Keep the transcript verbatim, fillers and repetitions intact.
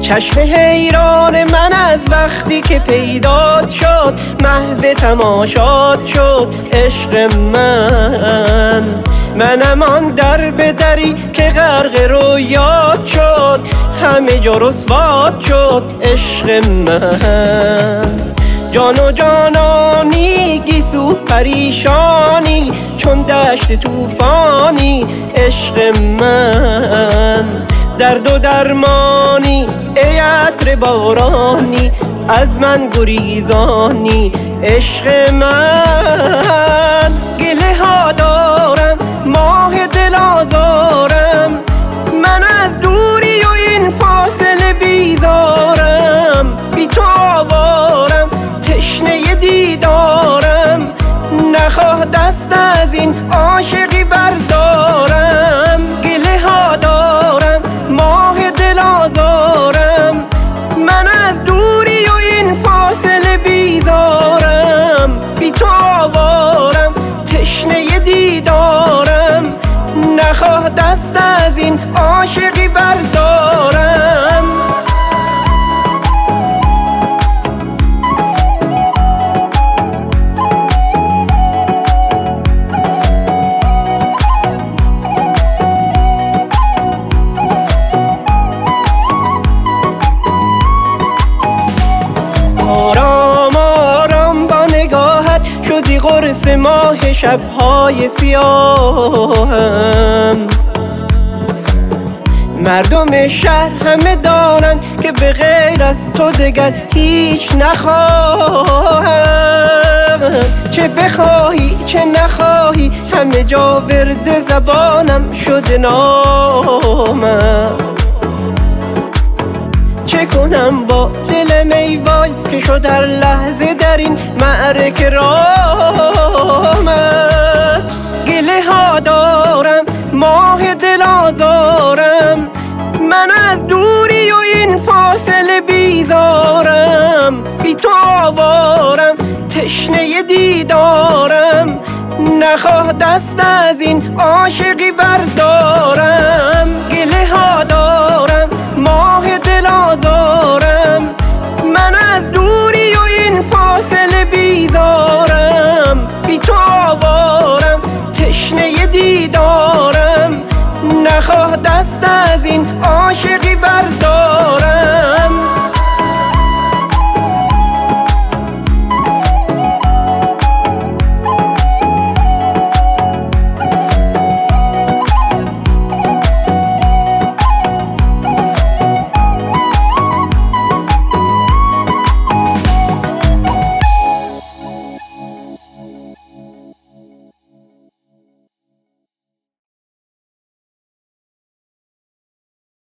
چشم حیران من از وقتی که پیدا شد، محو تماشات شد عشق من. منم آن در به دری که غرق رویات شد، همه جا رسوات شد عشق من. جان و جانانی گیسو پریشانی، چون دشت توفانی عشق من. درد و درمانی ای عطر بارانی، از من گریزانی عشق من. گله ها دارم ماه دل آزارم، من از دوری و این فاصله بیزارم. بی تو آوارم تشنه دیدارم، نخواه دست از این عاشقی بردارم. گله ها دارم ماه دل آزارم، من از دوری و این فاصله بیزارم. بی تو آوارم تشنه دیدارم، نخواه دست از این عاشقی بردارم. آرام آرام با نگاهت شدی قرص ماه شبهای سیاهم. مردم شهر همه دانند که به غیر از تو دگر هیچ نخواهم. چه بخواهی چه نخواهی همه جا ورد زبانم شده نامم. چه کنم با دلم ای وای که شد هر لحظه در این معرکه رامت. گله ها دارم ماه دل آزارم، من از دوری و این فاصله بیزارم. بی تو آوارم تشنه دیدارم، نخواه دست از این عاشقی بردارم.